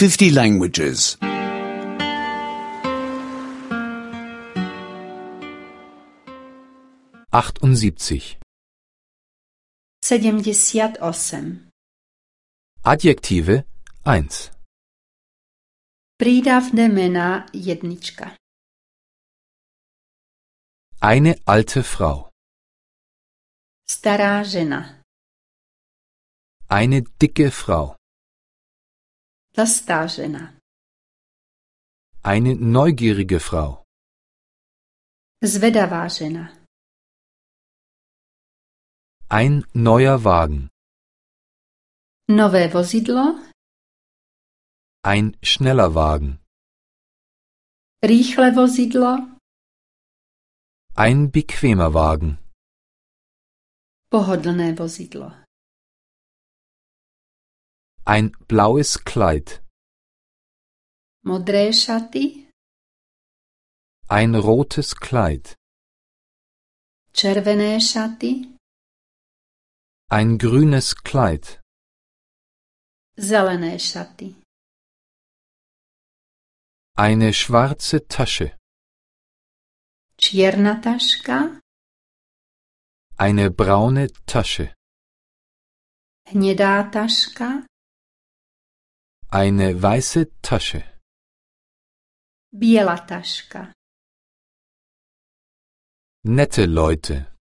50 languages. 78. 78. Adjektive 1. Prídavné mená jednička. Eine alte Frau. Stará žena. Eine dicke Frau. Tlstá žena. Eine neugierige Frau. Zvedavá žena. Ein neuer Wagen. Nové vozidlo. Ein schneller Wagen. Rýchle vozidlo. Ein bequemer Wagen. Pohodlné vozidlo. Ein blaues Kleid. Modré šaty. Ein rotes Kleid. Červené šaty. Ein grünes Kleid. Zelené šaty. Eine schwarze Tasche. Čierna taška. Eine braune Tasche. Hnedá taška. Eine weiße Tasche. Biela taška. Nette Leute.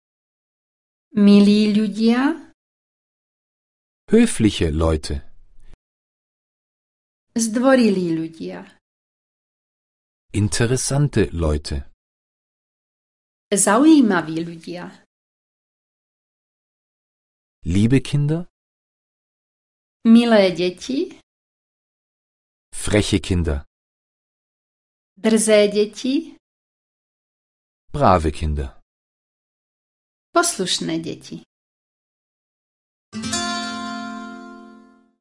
Milí ľudia. Höfliche Leute. Zdvorilí ľudia. Interessante Leute. Zaujímaví ľudia. Liebe Kinder. Milé deti. Freche Kinder. Drzé deti. Brave Kinder. Poslušné deti.